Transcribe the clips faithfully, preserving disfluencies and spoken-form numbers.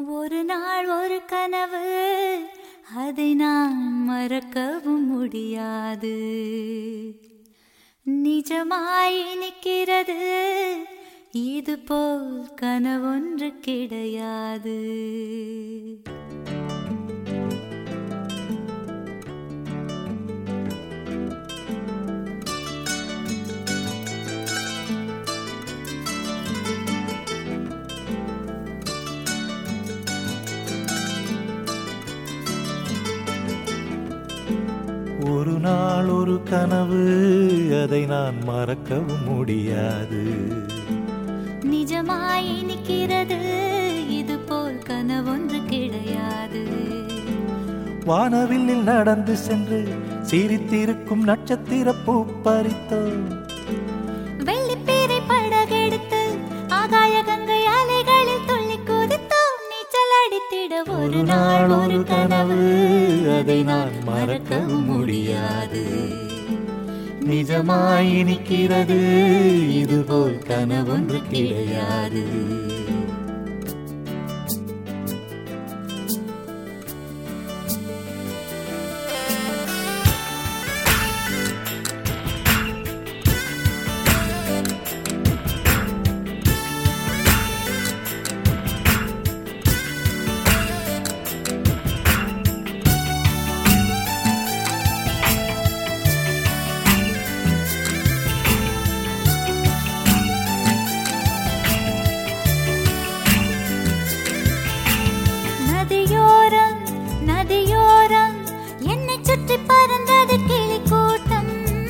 ஒரு நாள் ஒரு கனவு, அதை நான் மறக்கவும் முடியாது. நிஜமாய் நிற்கிறது, இது போல் கனவொன்று கிடையாது. ஒரு நாள் ஒரு கனவு, அதை நான் மறக்கவும் முடியாது. நிஜமாய் நிற்கிறது, இது போல் கனவொன்று கிடையாது. வானவில்லில் நடந்து சென்று சிரித்திருக்கும் நட்சத்திர பூ பறித்தோ, வெள்ளிப்பீரை படகெடுத்து ஆகாய கங்கை அலைகளில் துள்ளி குதித்தோம். நீச்சல் அடித்திட ஒரு நாள் ஒரு கனவு, அதை நான் மறக்கவும் முடியாது. நிஜமாய் நிற்கிறது, இதுபோல் கனவொன்று கிடையாது. நதியோரம் என்னை சுற்றி பறந்தது கிளிக்கூட்டம்.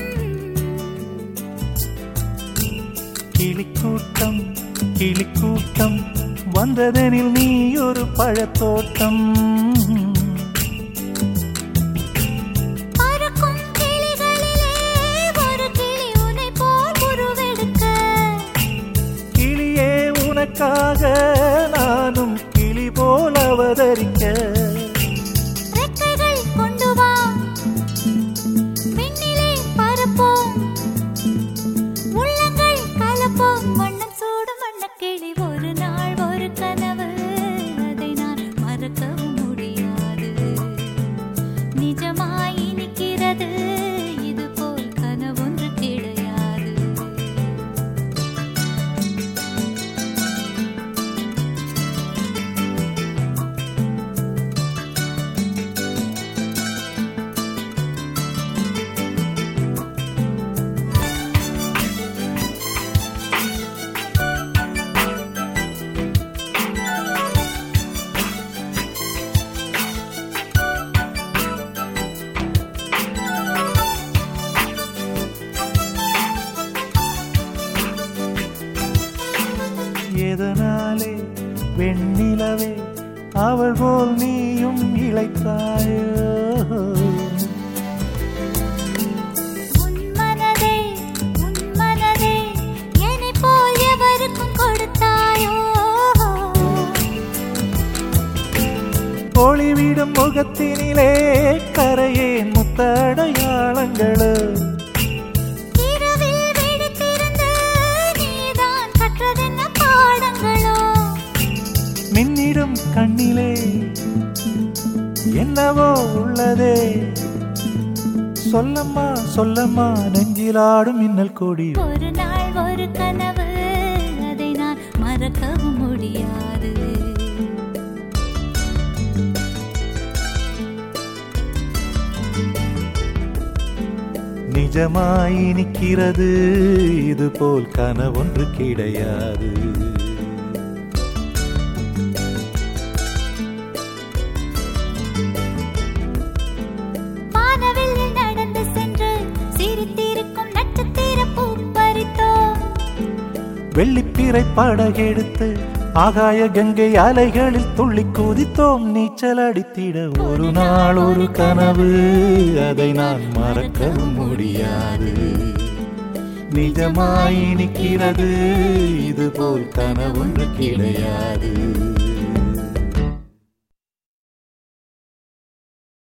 கிளிக்கூட்டம் கிளிக்கூட்டம் வந்ததெனில் நீ ஒரு பழத்தோட்டம். பறக்கும் கிளிகளிலே ஒரு கிளி உன்னை போல் உருவெடுக்க. கிளியே உனக்காக நானும் கிளி போல் அவதரிக்க. நிஜமாய் நிற்கிறது, இது போல் கனவொன்று கிடையாது. எதனாலே வெண்ணிலவே அவள் போல் நீயும் இளைத்தாயோ? உன் மனதே உன் மனதே என்னை போல் எவருக்கும் கொடுத்தாயோ? ஒளிவிடும் முகத்தினிலே கரையே முத்தடையாளங்களோ? மின்னிடும் கண்ணிலே என்னவோ உள்ளதே, சொல்லம்மா சொல்லம்மா நெஞ்சிலாடும் மின்னல் கொடி. ஒரு நாள் ஒரு கனவு, அதை நான் மறக்கவும் முடியாது. நிஜமாய் நிற்கிறது, இது போல் கனவொன்று கிடையாது. வெள்ளிப்பீரை படகெடுத்து ஆகாய கங்கை அலைகளில் துள்ளி குதித்தோம். நீச்சல் அடித்திட ஒரு நாள் ஒரு கனவு, அதை நான் மறக்கவும் முடியாது. நிஜமாய் நிற்கிறது, இது போல் கனவொன்று கிடையாது.